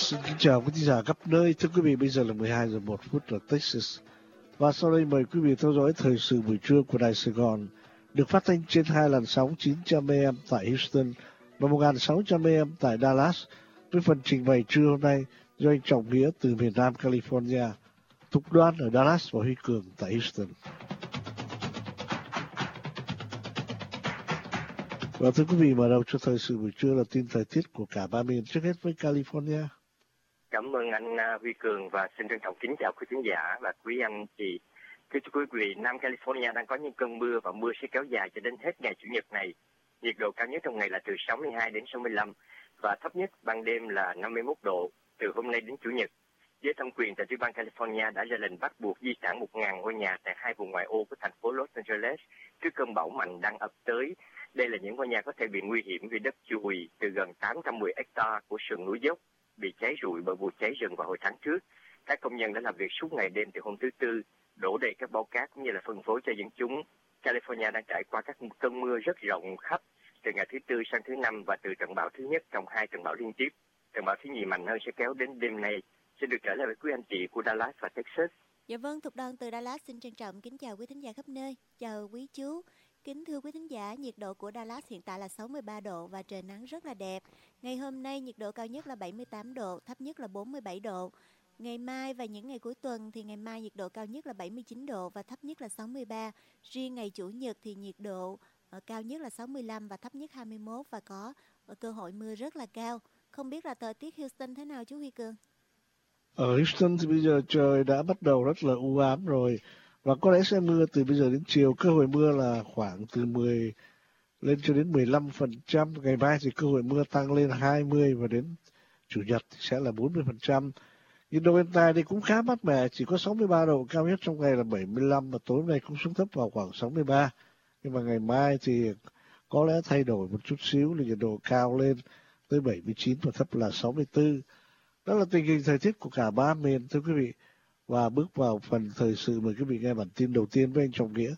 Xin kính chào quý thính giả khắp nơi. Thưa quý vị, bây giờ là 12 giờ 1 phút ở Texas. Và sau đây mời quý vị theo dõi thời sự buổi trưa của Đài Sài Gòn, được phát thanh trên hai làn sóng 900 AM tại Houston và 1600 AM tại Dallas, với phần trình bày trưa hôm nay do anh Trọng Nghĩa từ miền Nam California, Thục Đoan ở Dallas và Huy Cường tại Houston. Và thưa quý vị, mở đầu cho thời sự buổi trưa là tin thời tiết của cả ba miền, trước hết với California. Cảm ơn anh Huy Cường và xin trân trọng kính chào quý khán giả và quý anh chị. Thưa quý vị, Nam California đang có những cơn mưa và mưa sẽ kéo dài cho đến hết ngày Chủ nhật này. Nhiệt độ cao nhất trong ngày là từ 62 đến 65 và thấp nhất ban đêm là 51 độ từ hôm nay đến Chủ nhật. Giới thẩm quyền tại tiểu bang California đã ra lệnh bắt buộc di tản 1.000 ngôi nhà tại hai vùng ngoại ô của thành phố Los Angeles trước cơn bão mạnh đang ập tới. Đây là những ngôi nhà có thể bị nguy hiểm vì đất chùi từ gần 810 hecta của sườn núi dốc bị cháy rụi bởi vụ cháy rừng vào hồi tháng trước. Các công nhân đã làm việc suốt ngày đêm từ hôm thứ Tư, đổ đầy các bao cát cũng như là phân phối cho dân chúng. California đang trải qua các cơn mưa rất rộng khắp từ ngày thứ Tư sang thứ Năm và từ trận bão thứ nhất trong hai trận bão liên tiếp. Trận bão thứ nhì mạnh hơn sẽ kéo đến đêm nay. Xin được trở lại với quý anh chị của Dallas và Texas. Dạ vâng, Thục Đoan từ Dallas xin trân trọng kính chào quý thính giả khắp nơi. Chào quý chú. Kính thưa quý thính giả, nhiệt độ của Dallas hiện tại là 63 độ và trời nắng rất là đẹp. Ngày hôm nay nhiệt độ cao nhất là 78 độ, thấp nhất là 47 độ. Ngày mai và những ngày cuối tuần thì ngày mai nhiệt độ cao nhất là 79 độ và thấp nhất là 63. Riêng ngày Chủ nhật thì nhiệt độ cao nhất là 65 và thấp nhất 21 và có cơ hội mưa rất là cao. Không biết là thời tiết Houston thế nào chú Huy Cường? Ở Houston thì bây giờ trời đã bắt đầu rất là u ám rồi, và có lẽ sẽ mưa từ bây giờ đến chiều. Cơ hội mưa là khoảng từ 10 lên cho đến 15%. Ngày mai thì cơ hội mưa tăng lên 20 và đến Chủ nhật thì sẽ là 40%. Nhiệt độ hiện tại thì cũng khá mát mẻ, chỉ có 63 độ, cao nhất trong ngày là 75 và tối nay cũng xuống thấp vào khoảng 63. Nhưng mà ngày mai thì có lẽ thay đổi một chút xíu, là nhiệt độ cao lên tới 79 và thấp là 64. Đó là tình hình thời tiết của cả ba miền, thưa quý vị. Và bước vào phần thời sự, mời quý vị nghe bản tin đầu tiên với anh Trọng Nghĩa.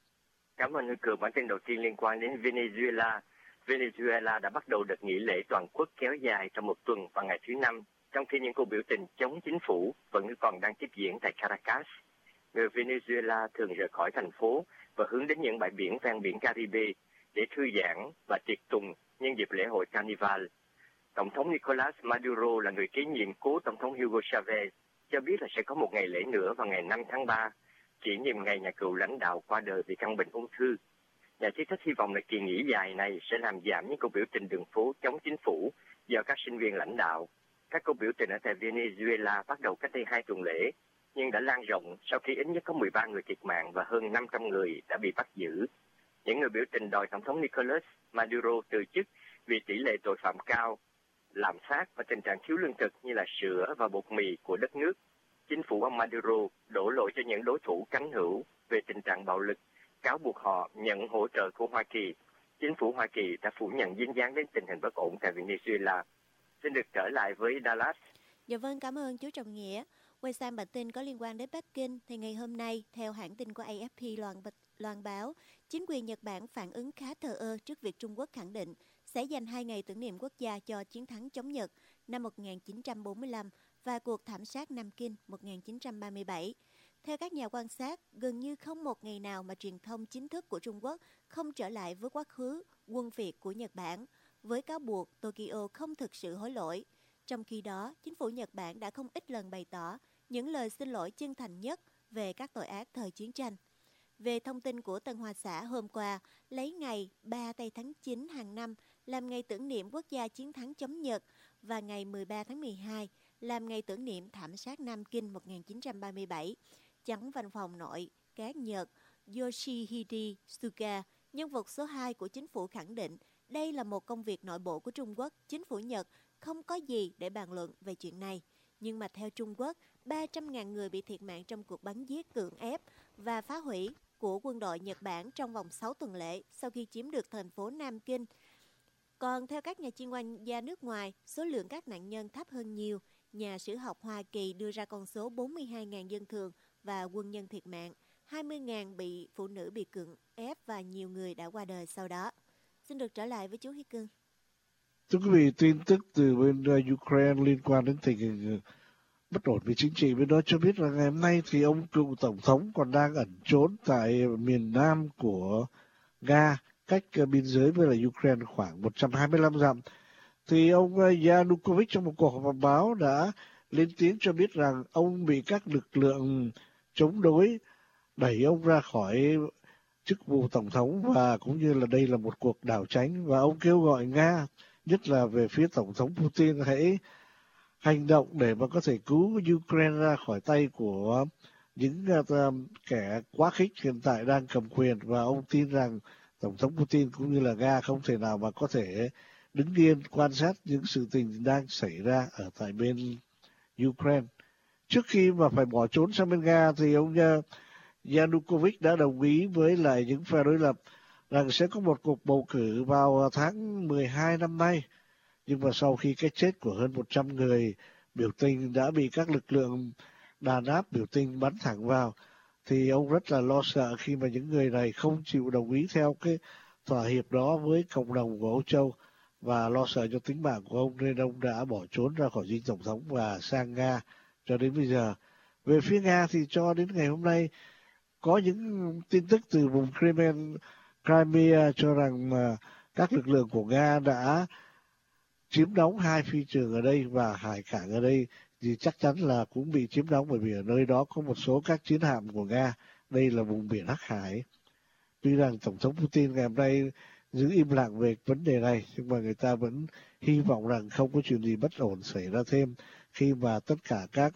Cảm ơn Huy Cường. Bản tin đầu tiên liên quan đến Venezuela. Venezuela đã bắt đầu đợt nghỉ lễ toàn quốc kéo dài trong một tuần vào ngày thứ Năm, trong khi những cuộc biểu tình chống chính phủ vẫn còn đang tiếp diễn tại Caracas. Người Venezuela thường rời khỏi thành phố và hướng đến những bãi biển ven biển Caribe để thư giãn và tiệc tùng nhân dịp lễ hội Carnival. Tổng thống Nicolas Maduro là người kế nhiệm cố Tổng thống Hugo Chavez cho biết là sẽ có một ngày lễ nữa vào ngày 5 tháng 3, kỷ niệm ngày nhà cựu lãnh đạo qua đời vì căn bệnh ung thư. Nhà chức trách hy vọng là kỳ nghỉ dài này sẽ làm giảm những cuộc biểu tình đường phố chống chính phủ do các sinh viên lãnh đạo. Các cuộc biểu tình ở tại Venezuela bắt đầu cách đây 2 tuần lễ, nhưng đã lan rộng sau khi ít nhất có 13 người thiệt mạng và hơn 500 người đã bị bắt giữ. Những người biểu tình đòi Tổng thống Nicolas Maduro từ chức vì tỷ lệ tội phạm cao, lạm phát và tình trạng thiếu lương thực như là sữa và bột mì của đất nước. Chính phủ ông Maduro đổ lỗi cho những đối thủ cánh hữu về tình trạng bạo lực, cáo buộc họ nhận hỗ trợ của Hoa Kỳ. Chính phủ Hoa Kỳ đã phủ nhận dính dáng đến tình hình bất ổn tại Venezuela. Xin được trở lại với Dallas. Dạ vâng, cảm ơn chú Trọng Nghĩa. Quay sang bản tin có liên quan đến Bắc Kinh thì ngày hôm nay, theo hãng tin của AFP loan báo, chính quyền Nhật Bản phản ứng khá thờ ơ trước việc Trung Quốc khẳng định sẽ dành 2 ngày tưởng niệm quốc gia cho chiến thắng chống Nhật năm 1945 và cuộc thảm sát Nam Kinh 1937. Theo các nhà quan sát, gần như không một ngày nào mà truyền thông chính thức của Trung Quốc không trở lại với quá khứ quân phiệt của Nhật Bản, với cáo buộc Tokyo không thực sự hối lỗi. Trong khi đó, chính phủ Nhật Bản đã không ít lần bày tỏ những lời xin lỗi chân thành nhất về các tội ác thời chiến tranh. Về thông tin của Tân Hoa Xã hôm qua, lấy ngày 3 tây tháng 9 hàng năm làm ngày tưởng niệm quốc gia chiến thắng chống Nhật và ngày 13 tháng 12 làm ngày tưởng niệm thảm sát Nam Kinh 1937. Chánh văn phòng nội các Nhật Yoshihide Suga, nhân vật số 2 của chính phủ, khẳng định đây là một công việc nội bộ của Trung Quốc. Chính phủ Nhật không có gì để bàn luận về chuyện này. Nhưng mà theo Trung Quốc, 300.000 người bị thiệt mạng trong cuộc bắn giết cưỡng ép và phá hủy của quân đội Nhật Bản trong vòng 6 tuần lễ sau khi chiếm được thành phố Nam Kinh. Còn theo các nhà chuyên gia nước ngoài, số lượng các nạn nhân thấp hơn nhiều. Nhà sử học Hoa Kỳ đưa ra con số 42.000 dân thường và quân nhân thiệt mạng, 20.000 phụ nữ bị cưỡng ép và nhiều người đã qua đời sau đó. Xin được trở lại với chú Hi Cương. Thưa quý vị, tin tức từ bên Ukraine liên quan đến tình hình bất ổn về chính trị bên đó cho biết là ngày hôm nay thì ông cựu tổng thống còn đang ẩn trốn tại miền nam của Nga, cách biên giới với là Ukraine khoảng 125 dặm. Thì ông Yanukovych trong một cuộc họp báo đã lên tiếng cho biết rằng ông bị các lực lượng chống đối đẩy ông ra khỏi chức vụ tổng thống, và cũng như là đây là một cuộc đảo chính, và ông kêu gọi Nga, nhất là về phía tổng thống Putin, hãy hành động để mà có thể cứu Ukraine ra khỏi tay của những kẻ quá khích hiện tại đang cầm quyền. Và ông tin rằng tổng thống Putin cũng như là Nga không thể nào mà có thể đứng yên quan sát những sự tình đang xảy ra ở tại bên Ukraine. Trước khi mà phải bỏ trốn sang bên Nga thì ông Yanukovych đã đồng ý với lại những phe đối lập rằng sẽ có một cuộc bầu cử vào tháng 12 năm nay. Nhưng mà sau khi cái chết của hơn 100 người biểu tình đã bị các lực lượng đàn áp biểu tình bắn thẳng vào, thì ông rất là lo sợ khi mà những người này không chịu đồng ý theo cái thỏa hiệp đó với cộng đồng của Âu Châu, và lo sợ cho tính mạng của ông nên ông đã bỏ trốn ra khỏi dinh tổng thống và sang Nga cho đến bây giờ. Về phía Nga thì cho đến ngày hôm nay có những tin tức từ vùng Crimea cho rằng mà các lực lượng của Nga đã chiếm đóng 2 phi trường ở đây, và hải cảng ở đây thì chắc chắn là cũng bị chiếm đóng, bởi vì ở nơi đó có một số các chiến hạm của Nga. Đây là vùng biển Hắc Hải. Tuy rằng Tổng thống Putin ngày hôm nay giữ im lặng về vấn đề này, nhưng mà người ta vẫn hy vọng rằng không có chuyện gì bất ổn xảy ra thêm, khi mà tất cả các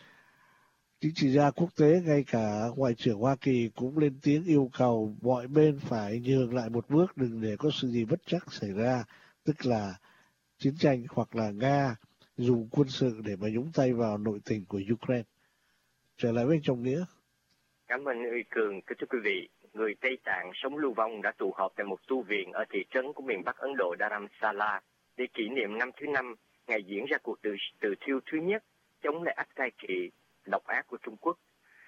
chính trị gia quốc tế, ngay cả Ngoại trưởng Hoa Kỳ cũng lên tiếng yêu cầu mọi bên phải nhường lại một bước, đừng để có sự gì bất trắc xảy ra, tức là chiến tranh hoặc là Nga dùng quân sự để mà nhúng tay vào nội tình của Ukraine. Trở lại với anh Trọng Nghĩa. Cảm ơn Uy Cường. Thưa quý vị, người Tây Tạng sống lưu vong đã tụ họp tại một tu viện ở thị trấn của miền Bắc Ấn Độ Dharamsala để kỷ niệm năm thứ 5 ngày diễn ra cuộc tự thiêu thứ nhất chống lại ách cai trị độc ác của Trung Quốc.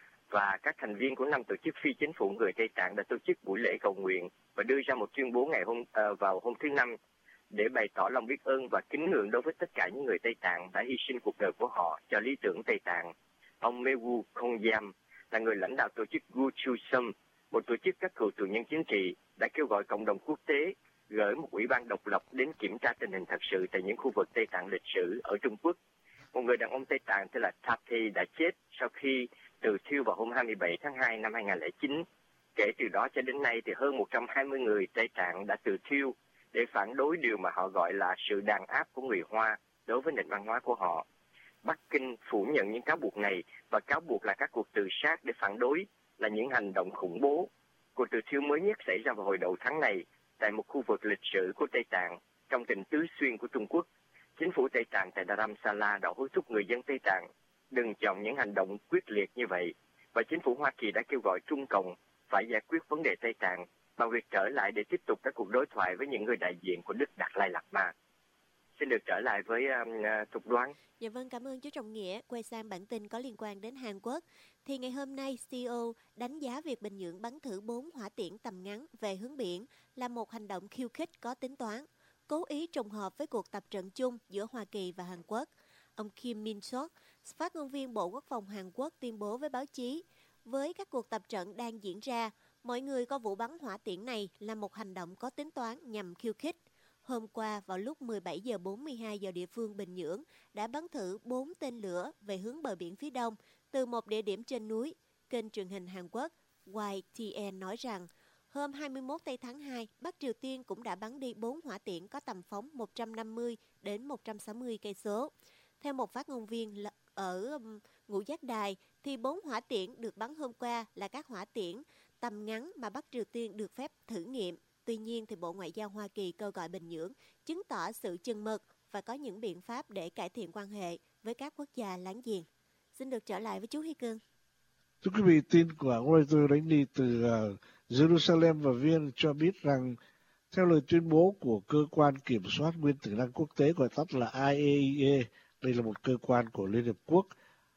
Và các thành viên của 5 tổ chức phi chính phủ người Tây Tạng đã tổ chức buổi lễ cầu nguyện và đưa ra một tuyên bố vào hôm thứ 5 để bày tỏ lòng biết ơn và kính ngưỡng đối với tất cả những người Tây Tạng đã hy sinh cuộc đời của họ cho lý tưởng Tây Tạng. Ông Mewu Kongyam là người lãnh đạo tổ chức Guchusum, một tổ chức các cựu tù nhân chính trị, đã kêu gọi cộng đồng quốc tế gửi một ủy ban độc lập đến kiểm tra tình hình thật sự tại những khu vực Tây Tạng lịch sử ở Trung Quốc. Một người đàn ông Tây Tạng tên là Tathi đã chết sau khi tự thiêu vào hôm 27 tháng 2 năm 2009. Kể từ đó cho đến nay thì hơn 120 người Tây Tạng đã tự thiêu để phản đối điều mà họ gọi là sự đàn áp của người Hoa đối với nền văn hóa của họ. Bắc Kinh phủ nhận những cáo buộc này và cáo buộc là các cuộc tự sát để phản đối là những hành động khủng bố. Cuộc tự thiêu mới nhất xảy ra vào hồi đầu tháng này tại một khu vực lịch sử của Tây Tạng trong tỉnh Tứ Xuyên của Trung Quốc. Chính phủ Tây Tạng tại Dharamsala đã hối thúc người dân Tây Tạng đừng chọn những hành động quyết liệt như vậy, và chính phủ Hoa Kỳ đã kêu gọi Trung Cộng phải giải quyết vấn đề Tây Tạng bằng việc trở lại để tiếp tục các cuộc đối thoại với những người đại diện của Đức Đạt Lai Lạt Ma. Xin được trở lại với Thục Đoán. Dạ vâng, cảm ơn chú Trọng Nghĩa. Quay sang bản tin có liên quan đến Hàn Quốc. Thì ngày hôm nay, Seoul đánh giá việc Bình Nhưỡng bắn thử 4 hỏa tiễn tầm ngắn về hướng biển là một hành động khiêu khích có tính toán, cố ý trùng hợp với cuộc tập trận chung giữa Hoa Kỳ và Hàn Quốc. Ông Kim Min-sok, phát ngôn viên Bộ Quốc phòng Hàn Quốc, tuyên bố với báo chí, với các cuộc tập trận đang diễn ra, mọi người coi vụ bắn hỏa tiễn này là một hành động có tính toán nhằm khiêu khích. Hôm qua, vào lúc 17 giờ 42 giờ địa phương Bình Nhưỡng, đã bắn thử 4 tên lửa về hướng bờ biển phía đông từ một địa điểm trên núi. Kênh truyền hình Hàn Quốc YTN nói rằng, hôm 21 tây tháng 2, Bắc Triều Tiên cũng đã bắn đi 4 hỏa tiễn có tầm phóng 150 đến 160 cây số. Theo một phát ngôn viên ở Ngũ Giác Đài, thì 4 hỏa tiễn được bắn hôm qua là các hỏa tiễn tầm ngắn mà Bắc Triều Tiên được phép thử nghiệm. Tuy nhiên, thì Bộ Ngoại giao Hoa Kỳ kêu gọi Bình Nhưỡng chứng tỏ sự chừng mực và có những biện pháp để cải thiện quan hệ với các quốc gia láng giềng. Xin được trở lại với chú Huy Cương. Thưa quý vị, tin của Reuters đánh đi từ Jerusalem và Viên cho biết rằng, theo lời tuyên bố của cơ quan kiểm soát nguyên tử năng quốc tế, gọi tắt là IAEA, đây là một cơ quan của Liên Hợp Quốc,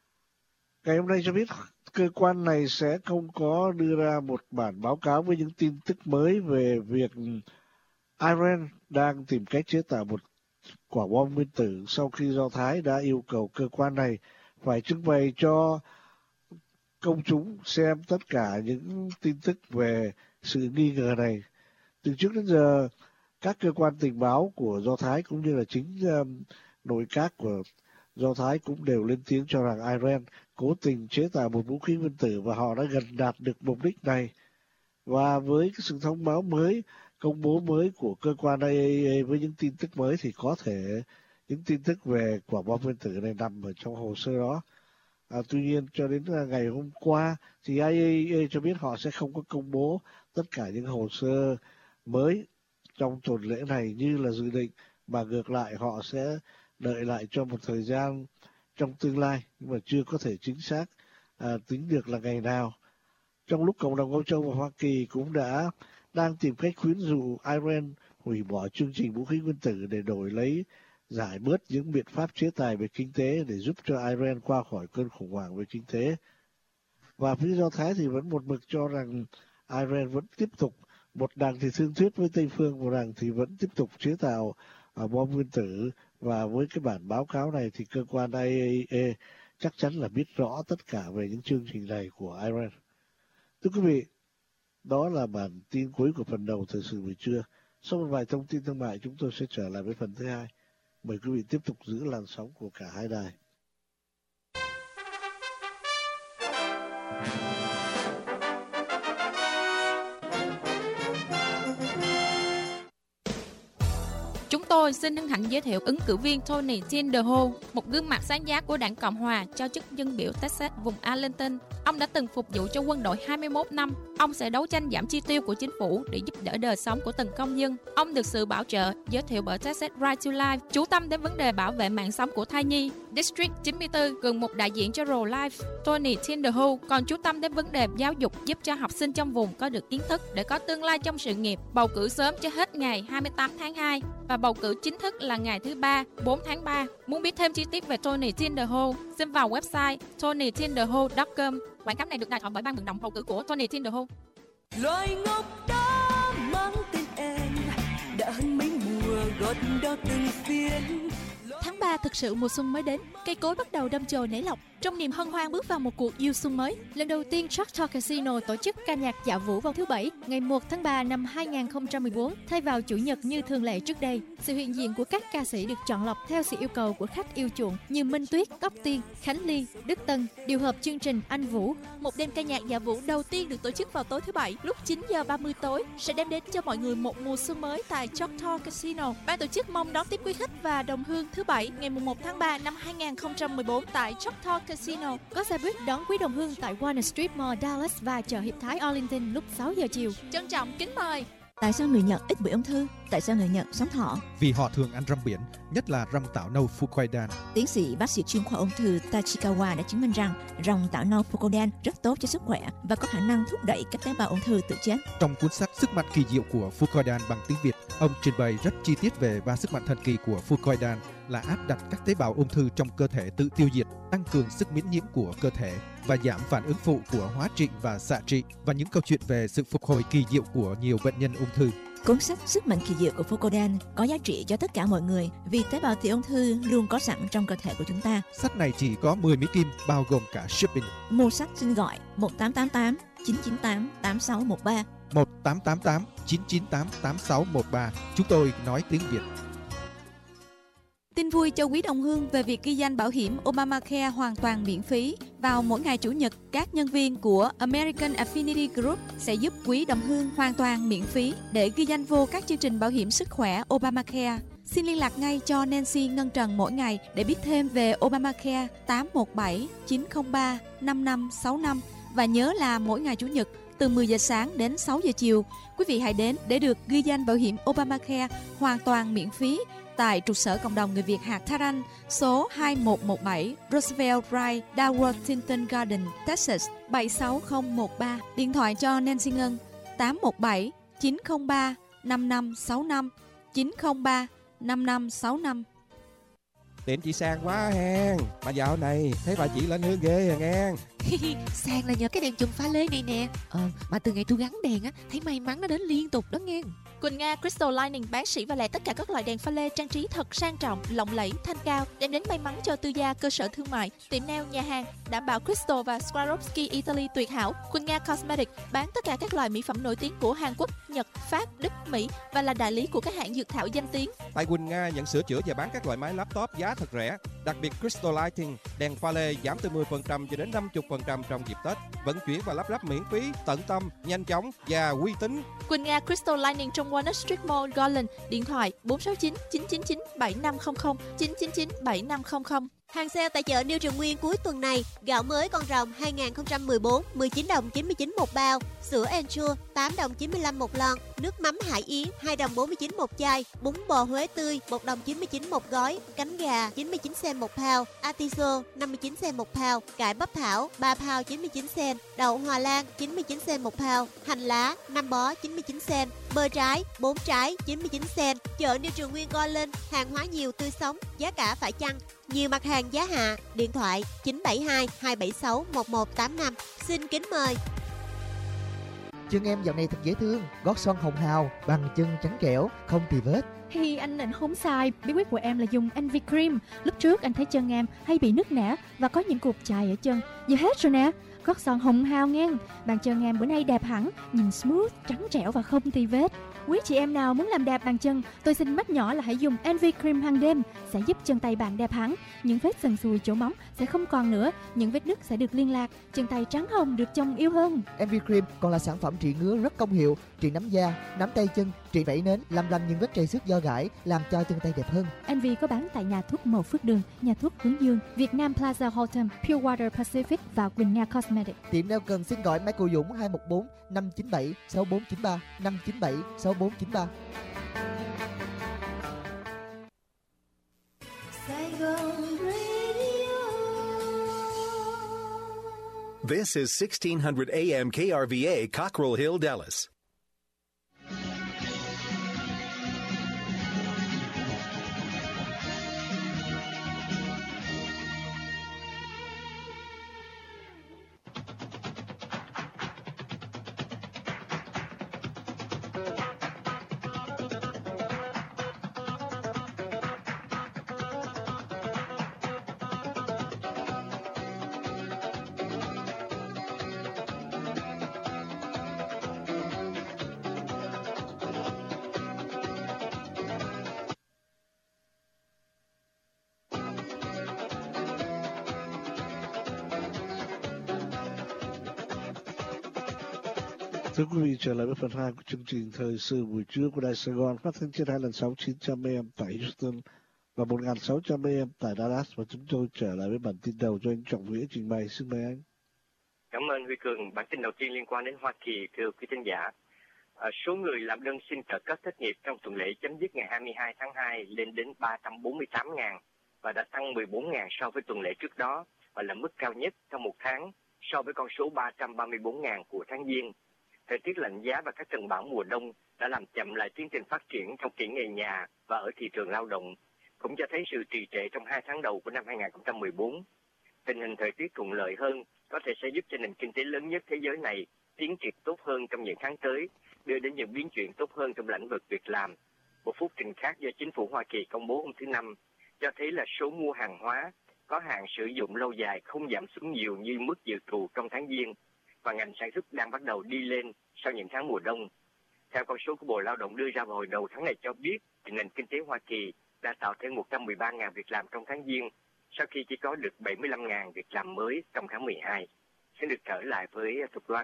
ngày hôm nay cho biết cơ quan này sẽ không có đưa ra một bản báo cáo với những tin tức mới về việc Iran đang tìm cách chế tạo một quả bom nguyên tử sau khi Do Thái đã yêu cầu cơ quan này phải trưng bày cho công chúng xem tất cả những tin tức về sự nghi ngờ này. Từ trước đến giờ, các cơ quan tình báo của Do Thái cũng như là chính nội các của Do Thái cũng đều lên tiếng cho rằng Iran cố tình chế tạo một vũ khí nguyên tử và họ đã gần đạt được mục đích này. Và với cái sự thông báo mới, công bố mới của cơ quan IAEA với những tin tức mới thì có thể những tin tức về quả bom nguyên tử này nằm ở trong hồ sơ đó. Tuy nhiên cho đến ngày hôm qua thì IAEA cho biết họ sẽ không có công bố tất cả những hồ sơ mới trong tuần lễ này như là dự định, mà ngược lại họ sẽ đợi lại cho một thời gian trong tương lai, nhưng mà chưa có thể chính xác tính được là ngày nào. Trong lúc cộng đồng Âu Châu và Hoa Kỳ cũng đang tìm cách khuyến dụ Iran hủy bỏ chương trình vũ khí nguyên tử để đổi lấy giải bớt những biện pháp chế tài về kinh tế để giúp cho Iran qua khỏi cơn khủng hoảng về kinh tế. Và phía Do Thái thì vẫn một mực cho rằng Iran vẫn tiếp tục, một đảng thì thương thuyết với Tây phương, một đảng thì vẫn tiếp tục chế tạo bom nguyên tử. Và với cái bản báo cáo này thì cơ quan IAEA chắc chắn là biết rõ tất cả về những chương trình này của Iran. Thưa quý vị, đó là bản tin cuối của phần đầu thời sự buổi trưa. Sau một vài thông tin thương mại, chúng tôi sẽ trở lại với phần thứ hai. Mời quý vị tiếp tục giữ làn sóng của cả hai đài. Chúng tôi xin hân hạnh giới thiệu ứng cử viên Tony Tinderho, một gương mặt sáng giá của đảng Cộng hòa cho chức dân biểu Texas vùng Arlington. Ông đã từng phục vụ cho quân đội 21 năm. Ông sẽ đấu tranh giảm chi tiêu của chính phủ để giúp đỡ đời sống của từng công dân. Ông được sự bảo trợ, giới thiệu bởi Texas Right to Life, chú tâm đến vấn đề bảo vệ mạng sống của thai nhi. District 94 gần một đại diện cho Pro-Life. Tony Tinderho còn chú tâm đến vấn đề giáo dục, giúp cho học sinh trong vùng có được kiến thức để có tương lai trong sự nghiệp. Bầu cử sớm cho hết ngày 28 tháng 2 và bầu cử chính thức là ngày thứ 3, 4 tháng 3. Muốn biết thêm chi tiết về Tony Tinderho, xin vào website tonytinderho.com. Quảng cáo này được đài thọ bởi ban vận động bầu cử của Tony Tinderho. Loài ngọc đã mang tên em, đã hơn mấy mùa gót đo từng phiên. Tháng 3 thực sự mùa xuân mới đến, cây cối bắt đầu đâm chồi nảy lộc. Trong niềm hân hoan bước vào một cuộc du xuân mới, lần đầu tiên Choctaw Casino tổ chức ca nhạc dạo vũ vào thứ Bảy, ngày 1 tháng 3 năm 2014, thay vào Chủ nhật như thường lệ trước đây. Sự hiện diện của các ca sĩ được chọn lọc theo sự yêu cầu của khách yêu chuộng như Minh Tuyết, Cốc Tiên, Khánh Ly, Đức Tân, điều hợp chương trình Anh Vũ. Một đêm ca nhạc dạo vũ đầu tiên được tổ chức vào tối thứ Bảy lúc 9:30 tối sẽ đem đến cho mọi người một mùa xuân mới tại Choctaw Casino. Ban tổ chức mong đón tiếp quý khách và đồng hương thứ Bảy ngày 1 tháng 3 năm 2014 tại Choctaw Casino. Có xe buýt đón quý đồng hương tại Warner Street Mall, Dallas và chợ Hiệp Thái Arlington lúc 6 giờ chiều. Trân trọng kính mời. Tại sao người Nhật ít bị ung thư? Tại sao người Nhật sống thọ? Vì họ thường ăn rong biển, nhất là rong tảo nâu Fukoidan. Tiến sĩ bác sĩ chuyên khoa ung thư Tachikawa đã chứng minh rằng rong tảo nâu Fukoidan rất tốt cho sức khỏe và có khả năng thúc đẩy các tế bào ung thư tự chết. Trong cuốn sách Sức mạnh kỳ diệu của Fukoidan bằng tiếng Việt, ông trình bày rất chi tiết về ba sức mạnh thần kỳ của Fukoidan là áp đặt các tế bào ung thư trong cơ thể tự tiêu diệt, tăng cường sức miễn nhiễm của cơ thể và giảm phản ứng phụ của hóa trị và xạ trị, và những câu chuyện về sự phục hồi kỳ diệu của nhiều bệnh nhân ung thư. Cuốn sách Sức mạnh kỳ diệu của Fukoidan có giá trị cho tất cả mọi người vì tế bào tiêu ung thư luôn có sẵn trong cơ thể của chúng ta. Sách này chỉ có 10 Mỹ Kim, bao gồm cả shipping. Mua sách xin gọi 1888 998 8613. 1888 998 8613. Chúng tôi nói tiếng Việt. Tin vui cho quý đồng hương về việc ghi danh bảo hiểm Obamacare hoàn toàn miễn phí. Vào mỗi ngày Chủ nhật, các nhân viên của American Affinity Group sẽ giúp quý đồng hương hoàn toàn miễn phí để ghi danh vô các chương trình bảo hiểm sức khỏe Obamacare. Xin liên lạc ngay cho Nancy Ngân Trần mỗi ngày để biết thêm về Obamacare 817 903 5565 và nhớ là mỗi ngày Chủ nhật từ 10 giờ sáng đến 6 giờ chiều, quý vị hãy đến để được ghi danh bảo hiểm Obamacare hoàn toàn miễn phí tại trụ sở cộng đồng người Việt hạt Taran, số 2117 Roosevelt Drive, Dalworthington Garden, Texas 76013. Điện thoại cho Nancy Ngân 817 903 5565 903 5565. Tiệm chị sang quá hen, mà dạo này thấy bà chị lên hương ghê à nghe. Sang là nhờ cái đèn chùm pha lê này nè. Mà từ ngày tôi gắn đèn á, thấy may mắn nó đến liên tục đó nghe. Quỳnh Nga Crystal Lighting bán sỉ và lẻ tất cả các loại đèn pha lê trang trí thật sang trọng, lộng lẫy, thanh cao, đem đến may mắn cho tư gia, cơ sở thương mại, tiệm nail, nhà hàng, đảm bảo Crystal và Swarovski Italy tuyệt hảo. Quỳnh Nga Cosmetics bán tất cả các loại mỹ phẩm nổi tiếng của Hàn Quốc, Nhật, Pháp, Đức, Mỹ và là đại lý của các hãng dược thảo danh tiếng. Tại Quỳnh Nga nhận sửa chữa và bán các loại máy laptop giá thật rẻ. Đặc biệt Crystal Lighting, đèn pha lê giảm từ 10% cho đến 50% trong dịp Tết. Vận chuyển và lắp ráp miễn phí, tận tâm, nhanh chóng và uy tín. Quỳnh Nga Crystal Lighting trong Walnut Street Mall, Garland, điện thoại 469 999 7500 999 7500. Hàng sale tại chợ New Trường Nguyên cuối tuần này, gạo mới con rồng 2014 19 đồng 99 một bao, sữa Ensure 8 đồng 95 một lon, nước mắm Hải Yến 2 đồng 49 một chai, bún bò Huế tươi 1 đồng 99 một gói, cánh gà 99 cent một pound, atiso 59 cent một pound, cải bắp thảo 3 pound 99 cent, đậu Hòa Lan 99 cent một pound, hành lá 5 bó 99 cent, bơ trái 4 trái 99 cent. Chợ New Trường Nguyên co lên, hàng hóa nhiều tươi sống, giá cả phải chăng. Nhiều mặt hàng giá hạ, điện thoại 972 276 1185. Xin kính mời. Chân em dạo này thật dễ thương, gót son hồng hào, bằng chân trắng trẻo, không tì vết. Thì anh định không sai, bí quyết của em là dùng NV Cream. Lúc trước anh thấy chân em hay bị nứt nẻ và có những cục chày ở chân, giờ hết rồi nè. Gót son hồng hào ngang, bàn chân em bữa nay đẹp hẳn, nhìn smooth, trắng trẻo và không tì vết. Quý chị em nào muốn làm đẹp bàn chân, tôi xin mách nhỏ là hãy dùng NV Cream hàng đêm, sẽ giúp chân tay bạn đẹp hẳn. Những vết sần sùi chỗ móng sẽ không còn nữa, những vết nứt sẽ được liên lạc, chân tay trắng hồng được chồng yêu hơn. NV Cream còn là sản phẩm trị ngứa rất công hiệu, trị nắm da, nắm tay chân, trị vảy nến, làm lành những vết trầy xước do gãi, làm cho chân tay đẹp hơn. NV có bán tại nhà thuốc Mậu Phước Đường, nhà thuốc Hướng Dương, Việt Nam Plaza Hotel, Pure Water Pacific và Quỳnh Nga Cosmetics. Tiệm nào cần xin gọi Michael Dũng 214 597 6493 597 6493. This is 1600 AM KRVA, Cockrell Hill, Dallas. Thưa quý vị, trở lại với phần 2 của chương trình Thời sự buổi trưa của Đài Sài Gòn, phát thanh trên 2 lần 6.900 AM tại Houston và 1.600 AM tại Dallas. Và chúng tôi trở lại với bản tin đầu cho anh Trọng Vĩ trình bày. Xin mời anh. Cảm ơn Huy Cường. Bản tin đầu tiên liên quan đến Hoa Kỳ, thưa quý khán giả. Số người làm đơn xin trợ cấp thất nghiệp trong tuần lễ chấm dứt ngày 22 tháng 2 lên đến 348.000 và đã tăng 14.000 so với tuần lễ trước đó và là mức cao nhất trong một tháng so với con số 334.000 của tháng Giêng. Thời tiết lạnh giá và các trận bão mùa đông đã làm chậm lại tiến trình phát triển trong kỹ nghề nhà và ở thị trường lao động, cũng cho thấy sự trì trệ trong 2 tháng đầu của năm 2014. Tình hình thời tiết thuận lợi hơn có thể sẽ giúp cho nền kinh tế lớn nhất thế giới này tiến triển tốt hơn trong những tháng tới, đưa đến những biến chuyển tốt hơn trong lĩnh vực việc làm. Một phúc trình khác do chính phủ Hoa Kỳ công bố hôm thứ Năm cho thấy là số mua hàng hóa có hạn sử dụng lâu dài không giảm xuống nhiều như mức dự trù trong tháng Giêng, và ngành sản xuất đang bắt đầu đi lên sau những tháng mùa đông. Theo con số của Bộ Lao động đưa ra vào hồi đầu tháng này cho biết, thì nền kinh tế Hoa Kỳ đã tạo thêm 113.000 việc làm trong tháng Giêng, sau khi chỉ có được 75.000 việc làm mới trong tháng 12. Xin được trở lại với Thục Loan.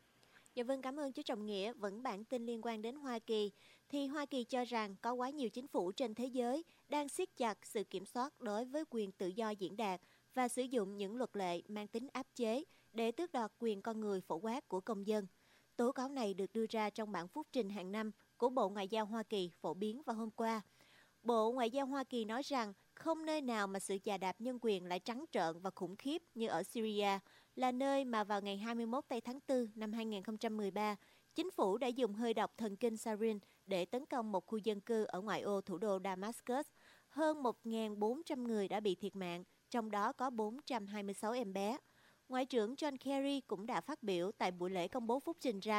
Dạ vâng, cảm ơn chú Trọng Nghĩa. Vẫn bản tin liên quan đến Hoa Kỳ, thì Hoa Kỳ cho rằng có quá nhiều chính phủ trên thế giới đang siết chặt sự kiểm soát đối với quyền tự do diễn đạt và sử dụng những luật lệ mang tính áp chế để tước đoạt quyền con người phổ quát của công dân. Tố cáo này được đưa ra trong bản phúc trình hàng năm của Bộ Ngoại giao Hoa Kỳ phổ biến vào hôm qua. Bộ Ngoại giao Hoa Kỳ nói rằng không nơi nào mà sự chà đạp nhân quyền lại trắng trợn và khủng khiếp như ở Syria, là nơi mà vào ngày 21 tây tháng 4 năm 2013, chính phủ đã dùng hơi độc thần kinh sarin để tấn công một khu dân cư ở ngoại ô thủ đô Damascus. Hơn 1.400 người đã bị thiệt mạng, trong đó có 426 em bé. Ngoại trưởng John Kerry cũng đã phát biểu tại buổi lễ công bố phúc trình rằng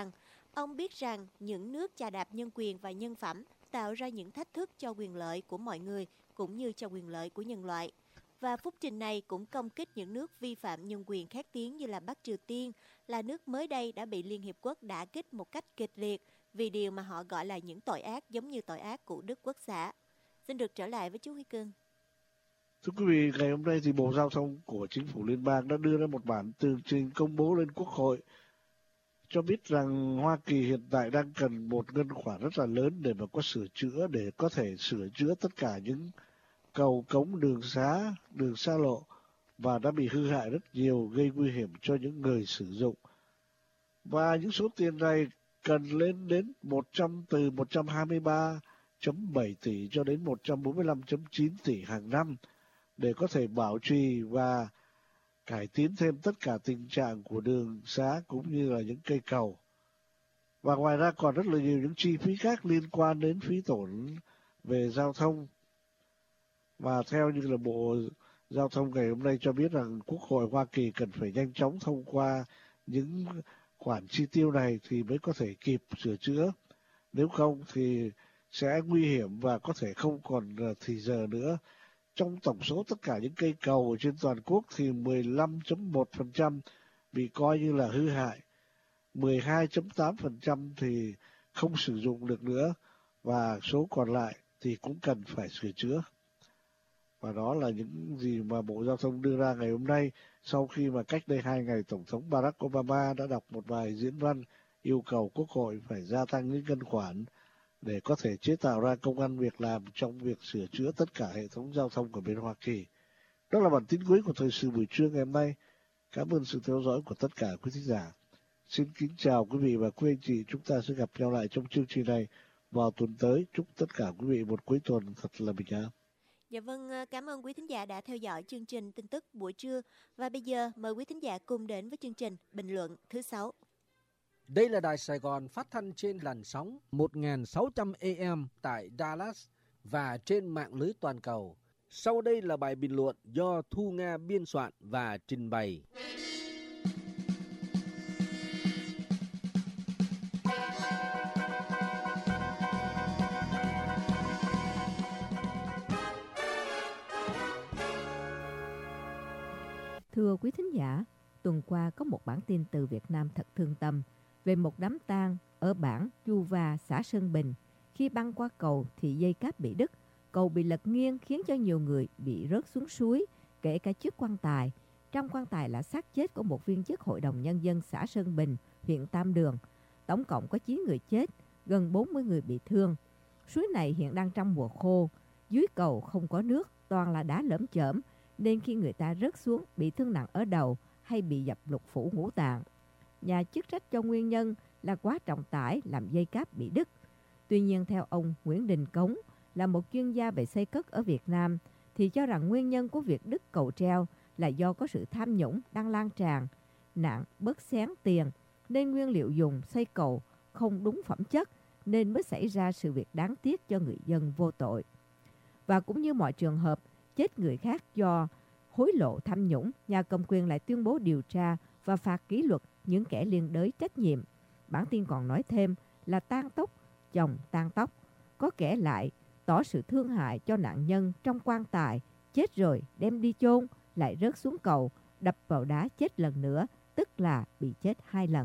Ông biết rằng những nước chà đạp nhân quyền và nhân phẩm tạo ra những thách thức cho quyền lợi của mọi người cũng như cho quyền lợi của nhân loại. Và phúc trình này cũng công kích những nước vi phạm nhân quyền khét tiếng như là Bắc Triều Tiên, là nước mới đây đã bị Liên Hiệp Quốc đả kích một cách kịch liệt vì điều mà họ gọi là những tội ác giống như tội ác của Đức Quốc xã. Xin được trở lại với chú Huy Cương. Thưa quý vị, ngày hôm nay thì Bộ Giao thông của Chính phủ Liên bang đã đưa ra một bản tường trình công bố lên Quốc hội cho biết rằng Hoa Kỳ hiện tại đang cần một ngân khoản rất là lớn để mà có sửa chữa, để có thể sửa chữa tất cả những cầu cống, đường xa lộ và đã bị hư hại rất nhiều, gây nguy hiểm cho những người sử dụng. Và những số tiền này cần lên đến từ 123,7 tỷ cho đến 145,9 tỷ hàng năm để có thể bảo trì và cải tiến thêm tất cả tình trạng của đường xá cũng như là những cây cầu. Và ngoài ra còn rất là nhiều những chi phí khác liên quan đến phí tổn về giao thông. Và theo như là Bộ Giao thông ngày hôm nay cho biết rằng Quốc hội Hoa Kỳ cần phải nhanh chóng thông qua những khoản chi tiêu này thì mới có thể kịp sửa chữa. Nếu không thì sẽ nguy hiểm và có thể không còn thì giờ nữa. Trong tổng số tất cả những cây cầu trên toàn quốc thì 15,1% bị coi như là hư hại, 12,8% thì không sử dụng được nữa và số còn lại thì cũng cần phải sửa chữa. Và đó là những gì mà Bộ Giao thông đưa ra ngày hôm nay sau khi mà cách đây 2 ngày Tổng thống Barack Obama đã đọc một bài diễn văn yêu cầu Quốc hội phải gia tăng những ngân khoản để có thể chế tạo ra công ăn việc làm trong việc sửa chữa tất cả hệ thống giao thông của bên Hoa Kỳ. Đó là bản tin cuối của thời sự buổi trưa ngày hôm nay. Cảm ơn sự theo dõi của tất cả quý thính giả. Xin kính chào quý vị và quý anh chị. Chúng ta sẽ gặp nhau lại trong chương trình này vào tuần tới. Chúc tất cả quý vị một cuối tuần thật là bình an. Dạ vâng, cảm ơn quý thính giả đã theo dõi chương trình tin tức buổi trưa. Và bây giờ mời quý thính giả cùng đến với chương trình Bình luận thứ 6. Đây là Đài Sài Gòn phát thanh trên làn sóng 1600 AM tại Dallas và trên mạng lưới toàn cầu. Sau đây là bài bình luận do Thu Nga biên soạn và trình bày. Thưa quý thính giả, tuần qua có một bản tin từ Việt Nam thật thương tâm về một đám tang ở bản Chu Va, xã Sơn Bình. Khi băng qua cầu thì dây cáp bị đứt, cầu bị lật nghiêng khiến cho nhiều người bị rớt xuống suối, kể cả chiếc quan tài. Trong quan tài là xác chết của một viên chức Hội đồng Nhân dân xã Sơn Bình, huyện Tam Đường. Tổng cộng có 9 người chết, gần 40 người bị thương. Suối này hiện đang trong mùa khô, dưới cầu không có nước, toàn là đá lởm chởm, nên khi người ta rớt xuống bị thương nặng ở đầu hay bị dập lục phủ ngũ tạng. Nhà chức trách cho nguyên nhân là quá trọng tải làm dây cáp bị đứt. Tuy nhiên theo ông Nguyễn Đình Cống, là một chuyên gia về xây cất ở Việt Nam, thì cho rằng nguyên nhân của việc đứt cầu treo là do có sự tham nhũng đang lan tràn, nạn bớt xén tiền, nên nguyên liệu dùng xây cầu không đúng phẩm chất, nên mới xảy ra sự việc đáng tiếc cho người dân vô tội. Và cũng như mọi trường hợp chết người khác do hối lộ tham nhũng, nhà cầm quyền lại tuyên bố điều tra và phạt kỷ luật những kẻ liên đới trách nhiệm. Bản tin còn nói thêm là tang tóc chồng tang tóc, có kẻ lại tỏ sự thương hại cho nạn nhân trong quan tài, chết rồi đem đi chôn, lại rớt xuống cầu, đập vào đá chết lần nữa, tức là bị chết 2 lần.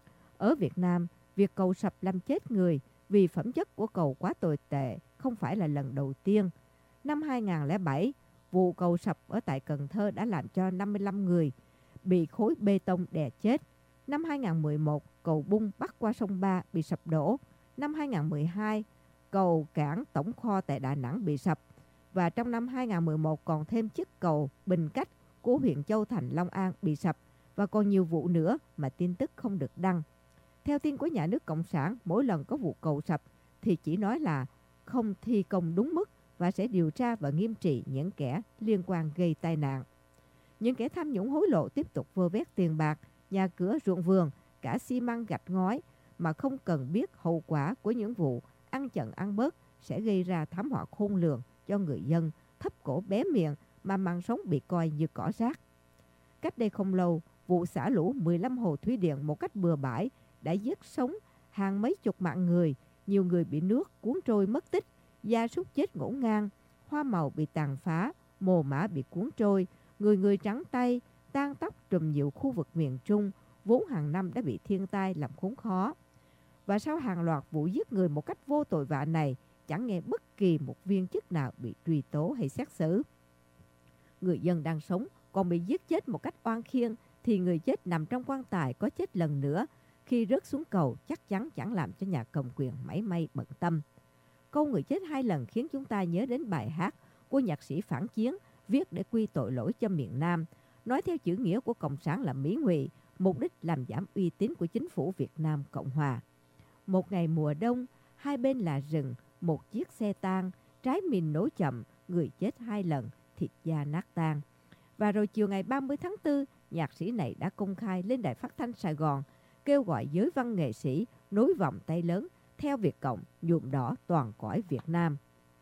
Ở Việt Nam, việc cầu sập làm chết người vì phẩm chất của cầu quá tồi tệ không phải là lần đầu tiên. Năm 2007, vụ cầu sập ở tại Cần Thơ đã làm cho 55 người bị khối bê tông đè chết. Năm 2011, cầu Bung bắc qua sông Ba bị sập đổ. Năm 2012, cầu cảng Tổng kho tại Đà Nẵng bị sập. Và trong năm 2011 còn thêm chiếc cầu Bình Cách của huyện Châu Thành, Long An bị sập. Và còn nhiều vụ nữa mà tin tức không được đăng. Theo tin của nhà nước Cộng sản, mỗi lần có vụ cầu sập thì chỉ nói là không thi công đúng mức và sẽ điều tra và nghiêm trị những kẻ liên quan gây tai nạn. Những kẻ tham nhũng hối lộ tiếp tục vơ vét tiền bạc, nhà cửa, ruộng vườn, cả xi măng gạch ngói mà không cần biết hậu quả của những vụ ăn chặn ăn bớt sẽ gây ra thảm họa khôn lường cho người dân thấp cổ bé miệng mà mạng sống bị coi như cỏ rác. Cách đây không lâu, vụ xả lũ 15 hồ thủy điện một cách bừa bãi đã giết sống hàng mấy chục mạng người, nhiều người bị nước cuốn trôi mất tích, gia súc chết ngổn ngang, hoa màu bị tàn phá, mồ mả bị cuốn trôi, người trắng tay, tang tóc trùm nhiều khu vực miền Trung, vốn hàng năm đã bị thiên tai làm khốn khó. Và sau hàng loạt vụ giết người một cách vô tội vạ này, chẳng nghe bất kỳ một viên chức nào bị truy tố hay xét xử. Người dân đang sống còn bị giết chết một cách oan khiên, thì người chết nằm trong quan tài có chết lần nữa, khi rớt xuống cầu chắc chắn chẳng làm cho nhà cầm quyền mảy may bận tâm. Câu người chết 2 lần khiến chúng ta nhớ đến bài hát của nhạc sĩ phản chiến viết để quy tội lỗi cho miền Nam, nói theo chữ nghĩa của Cộng sản là mỹ ngụy, mục đích làm giảm uy tín của chính phủ Việt Nam Cộng Hòa. Một ngày mùa đông, hai bên là rừng, một chiếc xe tang, trái mìn nổ chậm, người chết 2 lần, thịt da nát tan. Và rồi chiều ngày 30 tháng 4, nhạc sĩ này đã công khai lên Đài Phát thanh Sài Gòn, kêu gọi giới văn nghệ sĩ nối vòng tay lớn theo Việt Cộng nhuộm đỏ toàn cõi Việt Nam.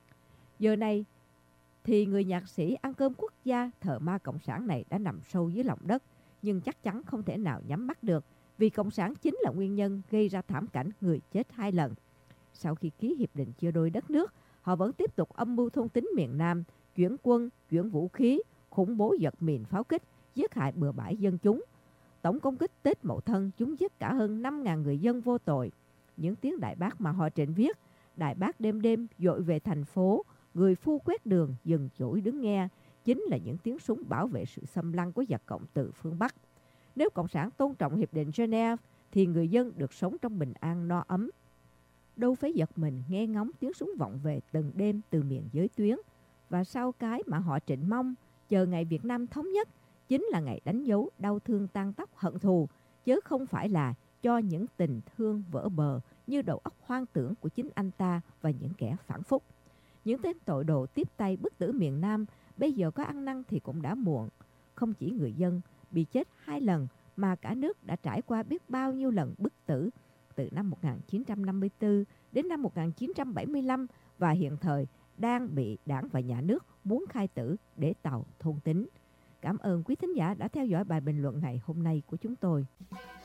Giờ này thì người nhạc sĩ ăn cơm quốc gia thợ ma Cộng sản này đã nằm sâu dưới lòng đất, nhưng chắc chắn không thể nào nhắm mắt được, vì Cộng sản chính là nguyên nhân gây ra thảm cảnh người chết 2 lần. Sau khi ký hiệp định chia đôi đất nước, họ vẫn tiếp tục âm mưu thôn tính miền Nam, chuyển quân, chuyển vũ khí, khủng bố giật mìn pháo kích, giết hại bừa bãi dân chúng. Tổng công kích Tết Mậu Thân chúng giết cả hơn 5.000 người dân vô tội. Những tiếng đại bác mà họ Trịnh viết, đại bác đêm đêm dội về thành phố, người phu quét đường dừng chổi đứng nghe, chính là những tiếng súng bảo vệ sự xâm lăng của giặc Cộng từ phương Bắc. Nếu Cộng sản tôn trọng Hiệp định Geneva thì người dân được sống trong bình an no ấm. Đâu phải giật mình nghe ngóng tiếng súng vọng về từng đêm từ miền giới tuyến. Và sau cái mà họ Trịnh mong, chờ ngày Việt Nam thống nhất, chính là ngày đánh dấu đau thương tan tóc hận thù, chứ không phải là cho những tình thương vỡ bờ như đầu óc hoang tưởng của chính anh ta và những kẻ phản phúc. Những tên tội đồ tiếp tay bức tử miền Nam bây giờ có ăn năn thì cũng đã muộn. Không chỉ người dân bị chết 2 lần mà cả nước đã trải qua biết bao nhiêu lần bức tử, từ năm 1954 đến năm 1975 và hiện thời đang bị Đảng và Nhà nước muốn khai tử để tàu thôn tính. Cảm ơn quý thính giả đã theo dõi bài bình luận này hôm nay của chúng tôi.